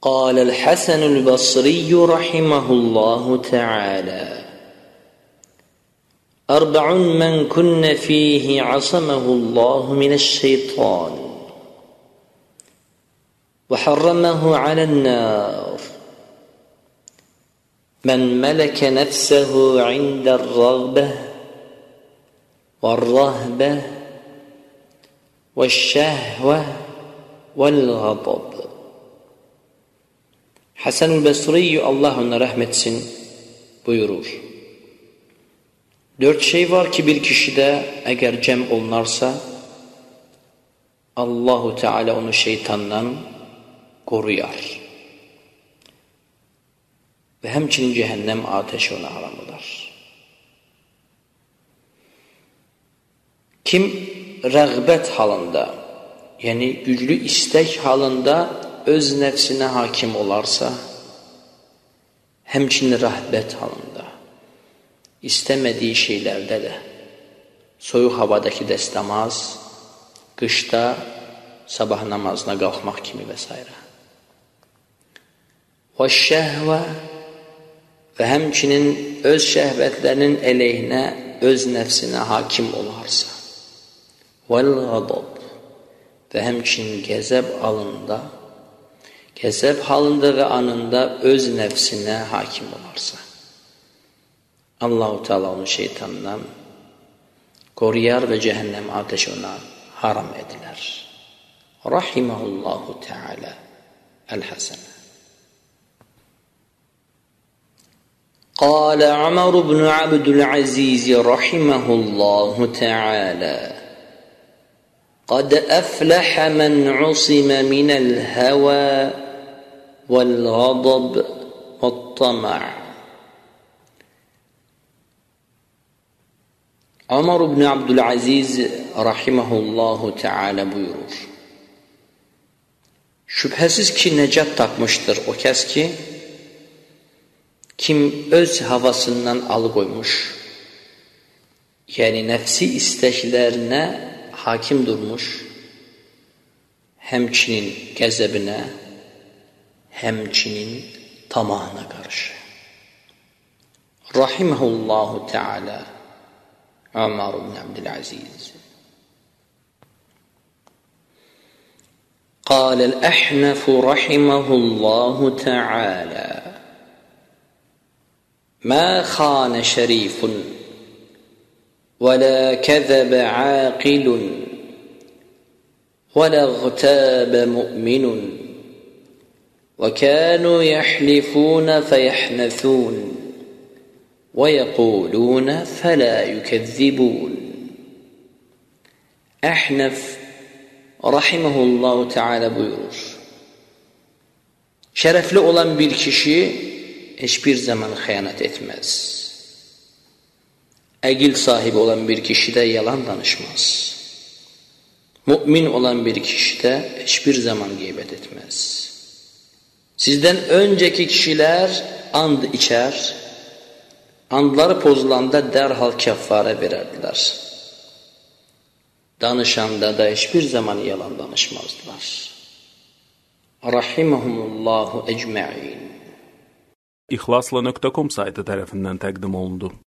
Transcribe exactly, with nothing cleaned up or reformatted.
قال الحسن البصري رحمه الله تعالى: أربع من كن فيه عصمه الله من الشيطان وحرمه على النار: من ملك نفسه عند الرغبة والرهبة والشهوة والغضب. Hasan-ül Basri, Allah ona rahmet etsin, buyurur: Dört şey var ki bir kişide eğer cem olunarsa, Allahu Teala onu şeytandan koruyar. Ve hemçinin cehennem ateşi ona haram eder. Kim rağbet halında, yani güçlü istek halında öz nefsine hakim olarsa, hemçinin rahbet halında, istemediği şeylerde de, soğuk havadaki dest namaz, kışta sabah namazına kalkmak kimi vesaire. Ve şehve, ve hemçinin öz şehvetlerinin eleyhine, öz nefsine hakim olarsa. Vel gadab, ve hemçinin gezep alında, gezep halında ve anında öz nefsine hakim olarsa, Allah-u Teala onu şeytandan koruyar ve cehennem ateşi ona haram ediler. Rahimahullahu Teala el-Hasan. قال عمر بن عبد العزيز رحمه الله تعالى: قد أفلح من عصم من الهوى والغضب والطمع. Ömer ibn Abdülaziz rahimehullahu teala buyurur: Şüphesiz ki necat tapmıştır o kes ki, kim öz havasından alıkoymuş, yani nefsi isteklerine hakim durmuş, hemçinin gazabına, hemçinin tamahına karşı. Rahimehullahu Teala Ömer ibn Abdülaziz. قال الأحنف رحمه الله تعالى: ما خان شريف ولا كذب عاقل ولا اغتاب مؤمن وكانوا يحلفون فيحنثون ويقولون فلا يكذبون. Ahnaf rahimehullahu teala buyurur: Şerefli olan bir kişi hiçbir zaman hıyanet etmez. Egil sahibi olan bir kişi de yalan danışmaz. Mümin olan bir kişi de hiçbir zaman gıybet etmez. Sizden önceki kişiler and içer, andları pozulanda derhal keffare vererdiler. Danışanda da hiçbir zaman yalan danışmazdılar. Rahimehumullahu ecmaîn. ihlasla nokta com saytı tarafından takdim olundu.